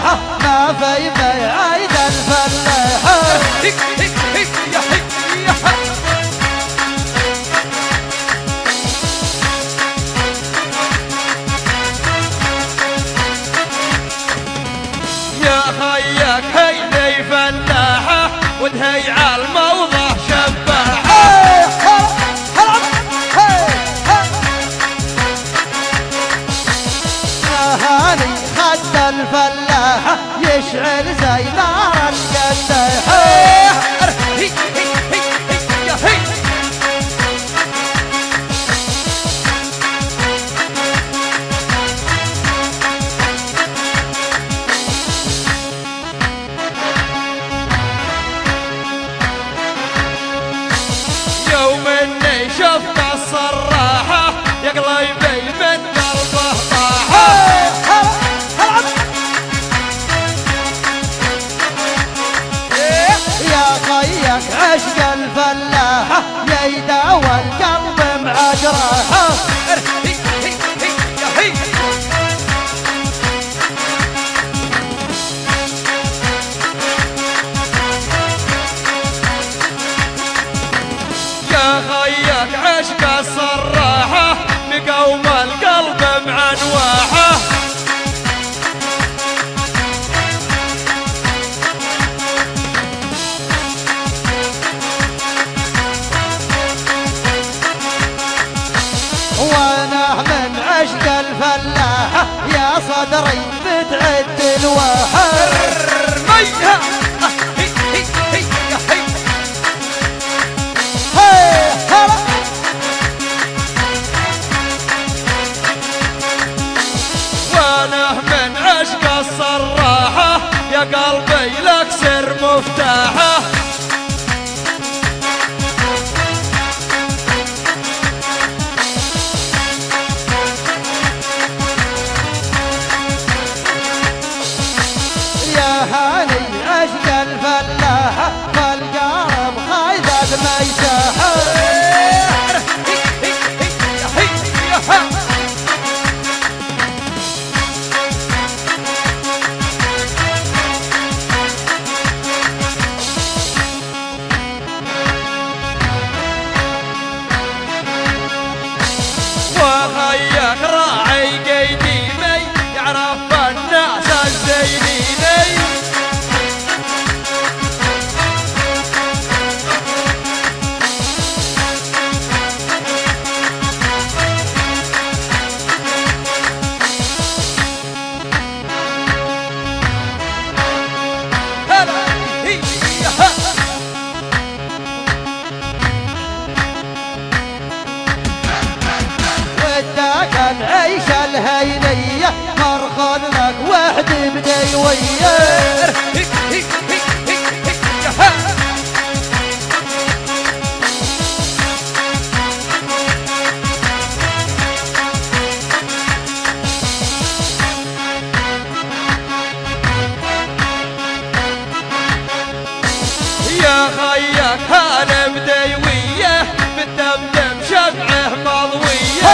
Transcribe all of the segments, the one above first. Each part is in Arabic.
الفلاحة ما في بعيد الفلاحة. يا خيك هيدي فلاحة ودهي عالموضة شباحة. هاني خد الفلاحة يشعل زي نار القداحة. يوم اني شفت الصراحة يا قلبي من قلبه طاحة. يا خيك عشق الفلاحة يداوى القلب مع جراحة. يا خيك عشق الصراحة مقوم القلب مع نواحه. وانا من عشق الفلاحة يا صدري بتعد الواحة. وانا من عشق الصراحة يا قلبي لك سر مفتاحه. يا هاني عشق الفلاحة والقلب خايذ ميساحة. وخيك راعي قيديمي يعرف الناس الزينيني. وداك العيشة الهينية مرخذ لك وحدي بديوية. يا خيك هلا بديوية بالدمدم شمعه مضوية.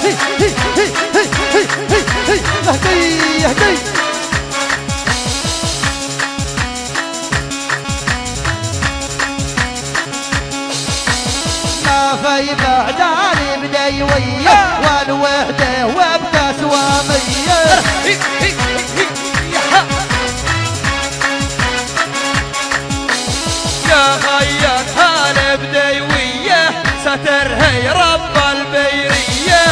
اهدي اهدي ما في بعداني بديوية والوحدة وابقى سوامية. يا خيك هلا بديوية سترهي رب البيرية.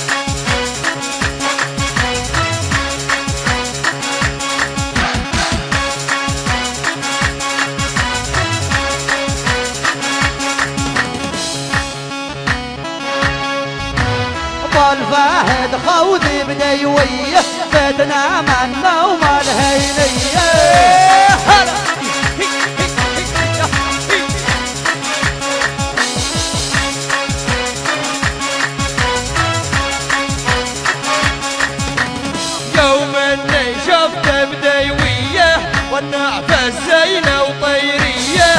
والفاهد خوذي بديوية فتنا من نوم الهينية. يوم اني شفت بديوية والنعفة الزينة وطيرية.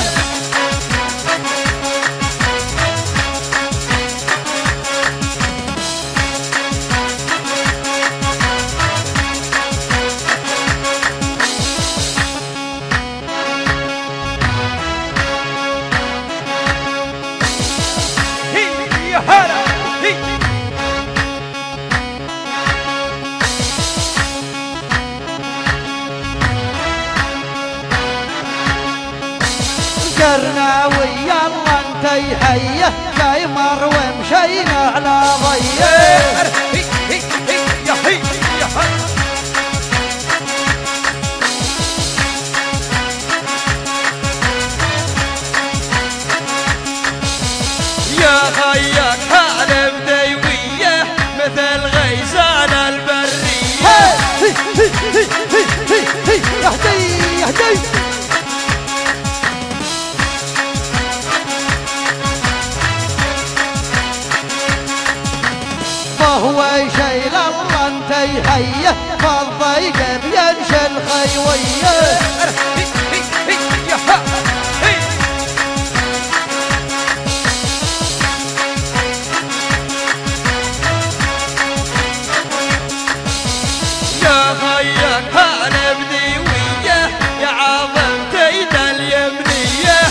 يلا انتي حيه جاي مر ومشينا على ضيه يا هي يا هي يا خيك حالف ديويه مثل غيزان البريه يهدي يهدي هو يشيل الله انتي حيه فالضيق بينشي الخيويه يا خيك حالف ديويه يا عظم تيد اليمنيه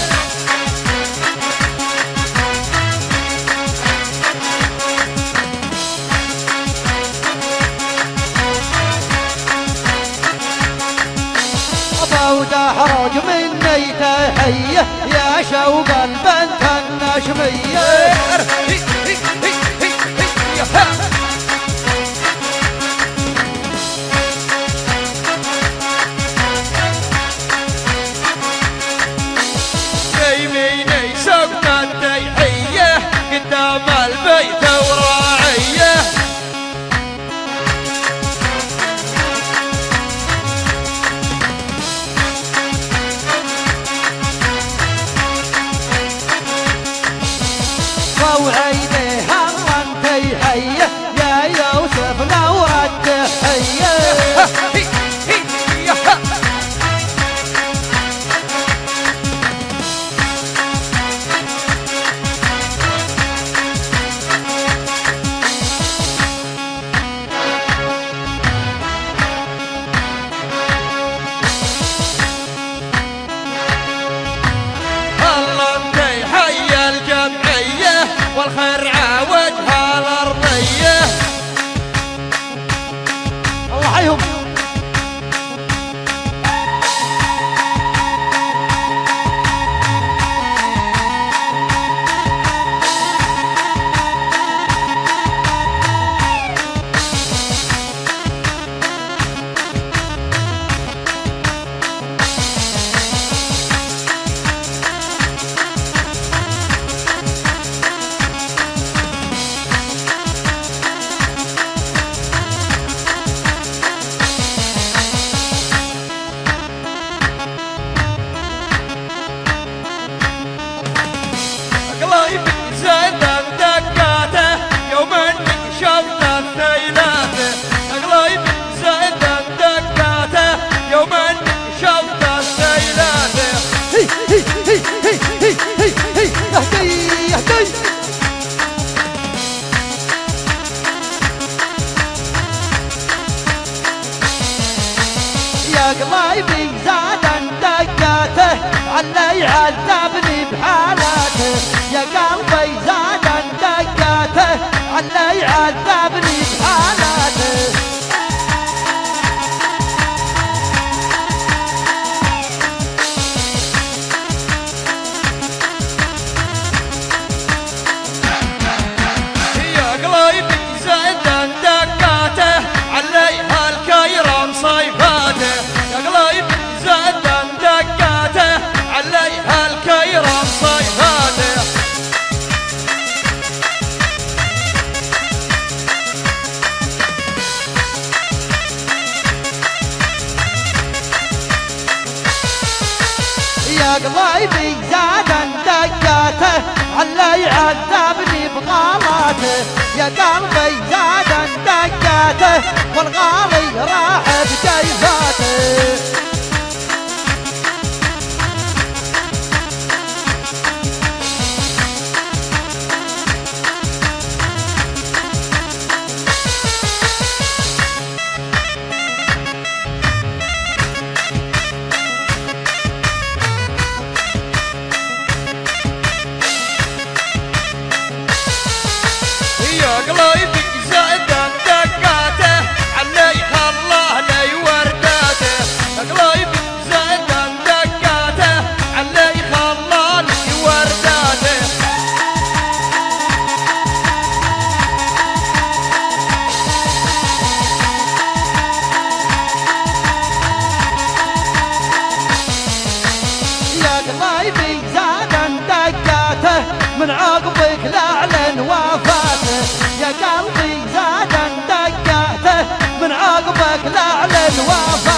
ودحرج مني تحيه يا شوق البنت النشميه يميني سقنا التيحيه قدام البيت وراعيه وعينيه الله انتي حيه يا يوسف لو التحيه والخير عوجها الارضيه الله حيهم قلبي زاد دقاته يوم اني شفت الثيلاته قلبي زاد دقاته يوم اني شفت الثيلاته يهدي يهدي يا قلبي زاد دقاته علي عذبني بحالاته يا قلبي زاد دقاته علي عذبني بحالاته يا قلبي زاد دقاته عليها الكيرم صيفاته يا قلبي زاد دقاته عليها الكيرم صيفاته يا قلبي زاد دقاته علي عذبني بغالاته يا قلبي زاد دقاته والغالي راح بجيفاته يا قلبي زاد دقاته عليها الله لي ورداته دقاته من عقبك لأعلن وفاته يا قلبي زاد دقاته من عقبك لأعلن وفاته